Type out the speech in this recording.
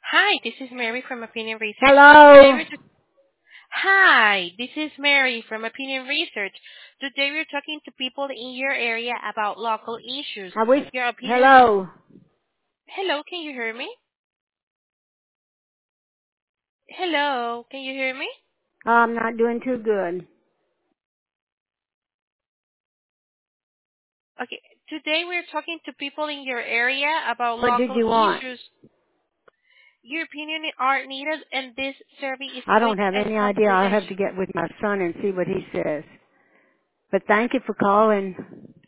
Hi, this is Mary from Opinion Research. Today Hello. we're Hi, this is Mary from Opinion Research. Today we're talking to people in your area about local issues. I wish. Your opinion. Hello. Hello, can you hear me? Hello, can you hear me? I'm not doing too good. Okay. Today we're talking to people in your area about What did local you want? issues. Your opinion are needed, and this survey is I don't quick have and any idea. I'll have to confidential. get with my son and see what he says. But thank you for calling.